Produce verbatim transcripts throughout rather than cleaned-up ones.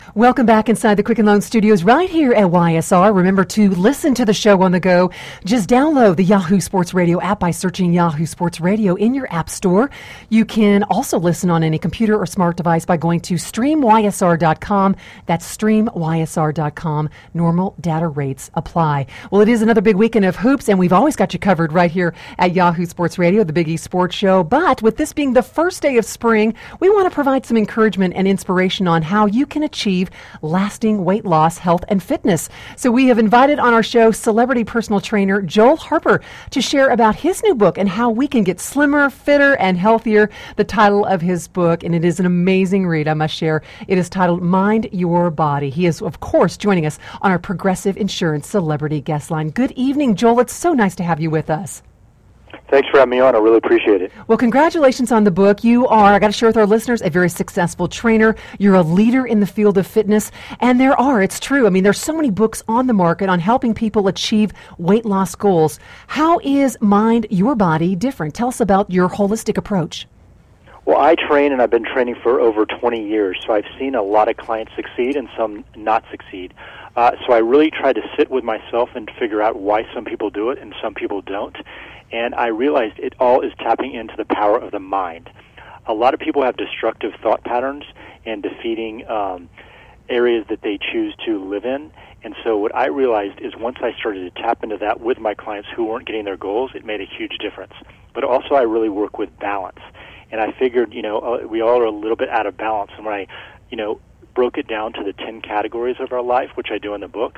Welcome back inside the Quicken Loan Studios right here at Y S R. Remember to listen to the show on the go. Just download the Yahoo Sports Radio app by searching Yahoo Sports Radio in your app store. You can also listen on any computer or smart device by going to stream y s r dot com. That's stream y s r dot com. Normal data rates apply. Well, it is another big weekend of hoops, and we've always got you covered right here at Yahoo Sports Radio, the Big East Sports Show. But with this being the first day of spring, we want to provide some encouragement and inspiration on how you can achieve lasting weight loss, health, and fitness. So we have invited on our show celebrity personal trainer Joel Harper to share about his new book and how we can get slimmer, fitter, and healthier. The title of his book, and it is an amazing read, I must share. It is titled Mind Your Body. He is, of course, joining us on our Progressive Insurance Celebrity Guest Line. Good evening, Joel. It's so nice to have you with us. Thanks for having me on. I really appreciate it. Well, congratulations on the book. You are, I got to share with our listeners, a very successful trainer. You're a leader in the field of fitness. And there are, it's true, I mean, there's so many books on the market on helping people achieve weight loss goals. How is Mind Your Body different? Tell us about your holistic approach. Well, I train, and I've been training for over twenty years, so I've seen a lot of clients succeed and some not succeed. Uh, so I really try to sit with myself and figure out why some people do it and some people don't. And I realized it all is tapping into the power of the mind. A lot of people have destructive thought patterns and defeating um, areas that they choose to live in. And so what I realized is once I started to tap into that with my clients who weren't getting their goals, it made a huge difference. But also I really work with balance. And I figured, you know, uh, we all are a little bit out of balance. And when I, you know, broke it down to the ten categories of our life, which I do in the book,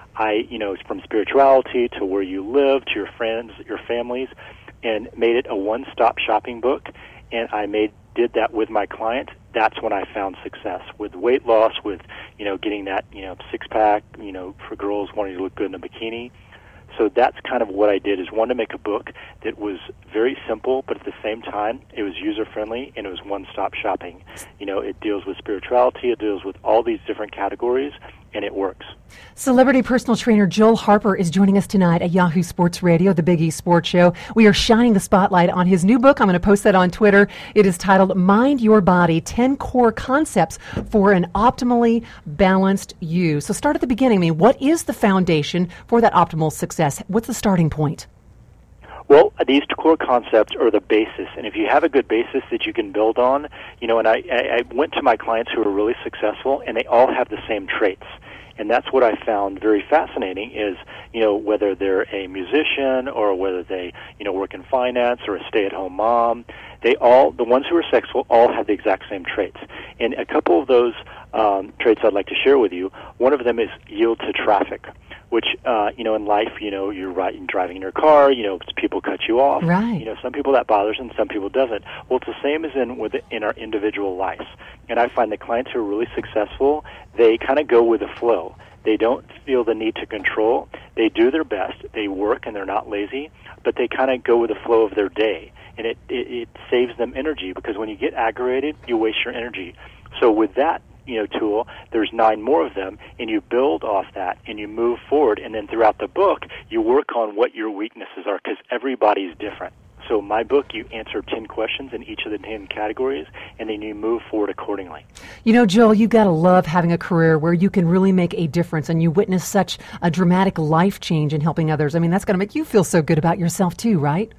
I, you know, from spirituality to where you live, to your friends, your families, and made it a one-stop shopping book. And I made did that with my client. That's when I found success with weight loss, with, you know, getting that, you know, six-pack, you know, for girls wanting to look good in a bikini. So that's kind of what I did, is wanted to make a book that was very simple, but at the same time, it was user-friendly, and it was one-stop shopping. You know, it deals with spirituality, it deals with all these different categories, and it works. Celebrity personal trainer Joel Harper is joining us tonight at Yahoo Sports Radio, the Big East Sports Show. We are shining the spotlight on his new book. I'm going to post that on Twitter. It is titled Mind Your Body, ten Core Concepts for an Optimally Balanced You. So start at the beginning. I mean, what is the foundation for that optimal success? What's the starting point? Well, these core concepts are the basis, and if you have a good basis that you can build on, you know, and I, I went to my clients who are really successful, and they all have the same traits. And that's what I found very fascinating is, you know, whether they're a musician or whether they, you know, work in finance or a stay-at-home mom, they all, the ones who are successful, all have the exact same traits. And a couple of those um, traits I'd like to share with you, one of them is yield to traffic, which, uh, you know, in life, you know, you're riding, driving in your car, you know, people cut you off. Right. You know, some people that bothers and some people doesn't. Well, it's the same as in with in our individual lives. And I find that clients who are really successful, they kind of go with the flow. They don't feel the need to control. They do their best. They work and they're not lazy, but they kind of go with the flow of their day. And it, it, it saves them energy, because when you get aggravated, you waste your energy. So with that, you know, tool, there's nine more of them, and you build off that, and you move forward, and then throughout the book, you work on what your weaknesses are, because everybody's different. So in my book, you answer ten questions in each of the ten categories, and then you move forward accordingly. You know, Joel, you've got to love having a career where you can really make a difference, and you witness such a dramatic life change in helping others. I mean, that's going to make you feel so good about yourself too, right?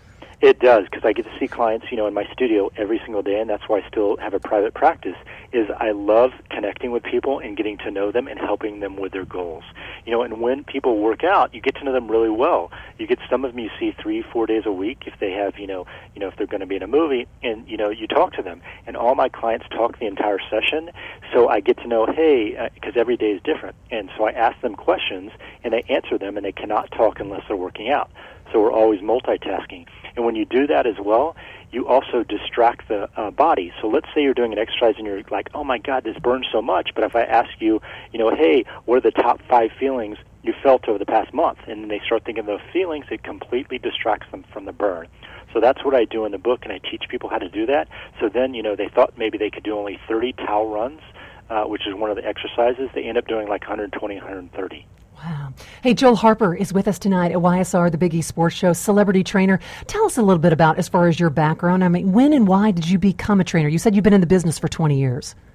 It does, because I get to see clients, you know, in my studio every single day, and that's why I still have a private practice, is I love connecting with people and getting to know them and helping them with their goals. You know, and when people work out, you get to know them really well. You get some of them you see three, four days a week if they have, you know, you know, if they're going to be in a movie, and, you know, you talk to them. And all my clients talk the entire session, so I get to know, hey, because uh, every day is different. And so I ask them questions, and they answer them, and they cannot talk unless they're working out. So we're always multitasking. And when you do that as well, you also distract the uh, body. So let's say you're doing an exercise and you're like, oh my God, this burns so much. But if I ask you, you know, hey, what are the top five feelings you felt over the past month? And then they start thinking of those feelings, it completely distracts them from the burn. So that's what I do in the book, and I teach people how to do that. So then, you know, they thought maybe they could do only thirty towel runs, uh, which is one of the exercises. They end up doing like one hundred twenty, one hundred thirty. Wow. Hey, Joel Harper is with us tonight at Y S R, the Big East Sports Show, celebrity trainer. Tell us a little bit about, as far as your background. I mean, when and why did you become a trainer? You said you've been in the business for twenty years.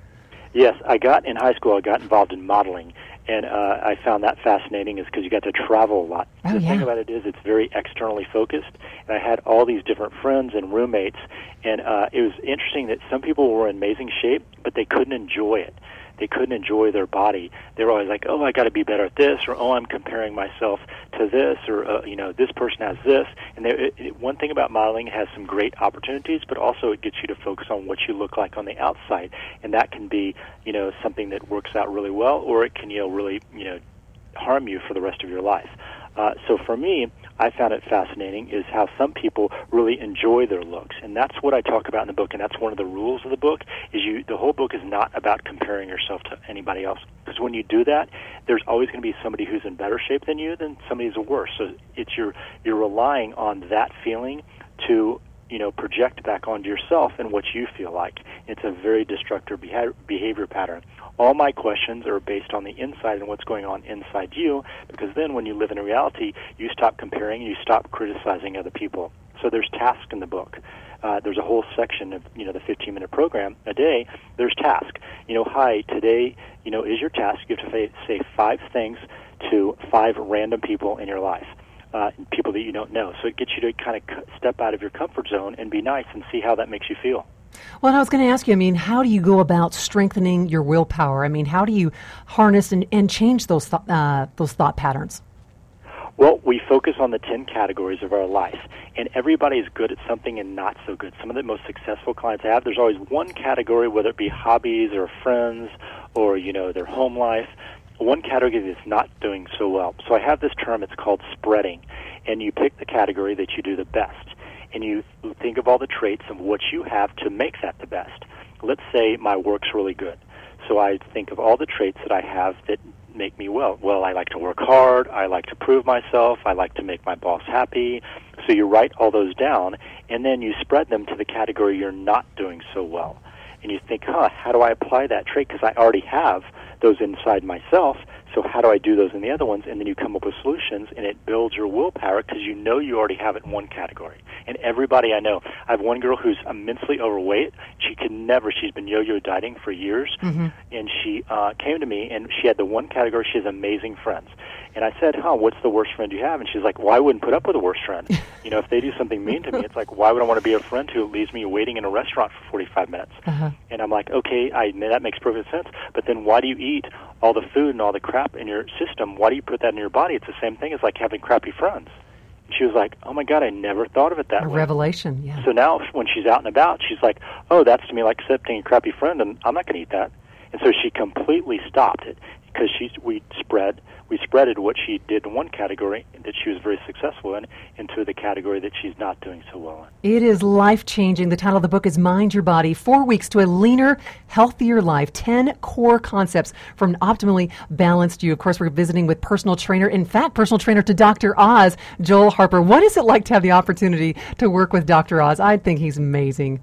Yes, I got in high school, I got involved in modeling, and uh, I found that fascinating is because you got to travel a lot. Oh, the yeah. thing about it is it's very externally focused, and I had all these different friends and roommates, and uh, it was interesting that some people were in amazing shape, but they couldn't enjoy it. They couldn't enjoy their body. They were always like, oh, I got to be better at this, or oh, I'm comparing myself to this, or uh, you know, this person has this. And they, it, it, one thing about modeling, it has some great opportunities, but also it gets you to focus on what you look like on the outside, and that can be, you know, something that works out really well, or it can, you know, really, you know, harm you for the rest of your life. Uh, so for me, I found it fascinating is how some people really enjoy their looks, and that's what I talk about in the book, and that's one of the rules of the book, is you, the whole book is not about comparing yourself to anybody else, because when you do that, there's always going to be somebody who's in better shape than you, than somebody who's worse. So it's your, you're relying on that feeling to, you know, project back onto yourself and what you feel like. It's a very destructive behavior, behavior pattern. All my questions are based on the inside and what's going on inside you, because then when you live in a reality, you stop comparing, you stop criticizing other people. So there's tasks in the book. Uh, there's a whole section of, you know, the fifteen-minute program a day. There's task. You know, hi, today, you know, is your task. You have to say, say five things to five random people in your life. Uh, people that you don't know. So it gets you to kind of step out of your comfort zone and be nice and see how that makes you feel. Well, and I was going to ask you, I mean, how do you go about strengthening your willpower? I mean, how do you harness and, and change those th- uh, those thought patterns? Well, we focus on the ten categories of our life, and everybody's good at something and not so good. Some of the most successful clients I have, there's always one category, whether it be hobbies or friends or, you know, their home life, one category that's not doing so well. So I have this term, it's called spreading, and you pick the category that you do the best, and you think of all the traits of what you have to make that the best. Let's say my work's really good. So I think of all the traits that I have that make me well. Well, I like to work hard, I like to prove myself, I like to make my boss happy. So you write all those down, and then you spread them to the category you're not doing so well. And you think, huh, how do I apply that trait? Because I already have those inside myself, so how do I do those in the other ones? And then you come up with solutions, and it builds your willpower because you know you already have it in one category. And everybody I know, I have one girl who's immensely overweight. She could never, she's been yo-yo dieting for years, mm-hmm. and she uh, came to me, and she had the one category, she has amazing friends. And I said, huh, what's the worst friend you have? And she's like, well, I wouldn't put up with a worst friend. You know, if they do something mean to me, it's like, why would I want to be a friend who leaves me waiting in a restaurant for forty-five minutes? Uh-huh. And I'm like, okay, I that makes perfect sense. But then why do you eat all the food and all the crap in your system? Why do you put that in your body? It's the same thing as like having crappy friends. And she was like, oh, my God, I never thought of it that a way. Revelation, yeah. So now when she's out and about, she's like, oh, that's to me like accepting a crappy friend, and I'm not going to eat that. And so she completely stopped it because she, we spread we spreaded what she did in one category that she was very successful in into the category that she's not doing so well in. It is life-changing. The title of the book is Mind Your Body, Four Weeks to a Leaner, Healthier Life, ten Core Concepts for an Optimally Balanced You. Of course, we're visiting with personal trainer, in fact, personal trainer to Doctor Oz, Joel Harper. What is it like to have the opportunity to work with Doctor Oz? I think he's amazing.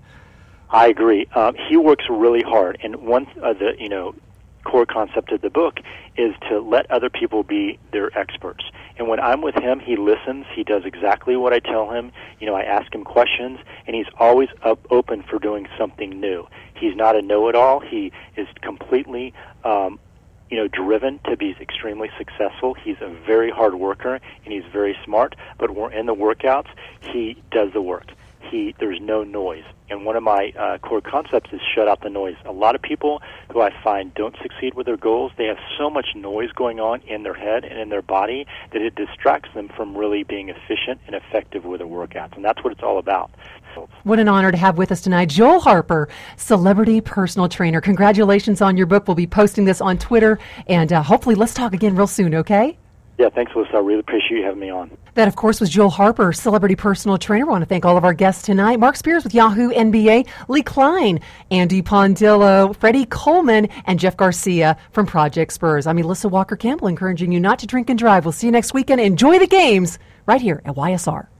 I agree. Um, he works really hard, and one of the, you know, core concept of the book is to let other people be their experts. And when I'm with him, he listens. He does exactly what I tell him. You know, I ask him questions, and he's always up open for doing something new. He's not a know-it-all. He is completely, um, you know, driven to be extremely successful. He's a very hard worker, and he's very smart. But when we're in the workouts, he does the work. He there's no noise. And one of my uh, core concepts is shut out the noise. A lot of people who I find don't succeed with their goals, they have so much noise going on in their head and in their body that it distracts them from really being efficient and effective with their workouts. And that's what it's all about. So, what an honor to have with us tonight Joel Harper, celebrity personal trainer. Congratulations on your book. We'll be posting this on Twitter, and uh, hopefully let's talk again real soon, okay? Yeah, thanks, Alyssa. I really appreciate you having me on. That, of course, was Joel Harper, celebrity personal trainer. I want to thank all of our guests tonight. Mark Spears with Yahoo N B A, Lee Klein, Andy Pondillo, Freddie Coleman, and Jeff Garcia from Project Spurs. I'm Alyssa Walker-Campbell, encouraging you not to drink and drive. We'll see you next weekend. Enjoy the games right here at Y S R.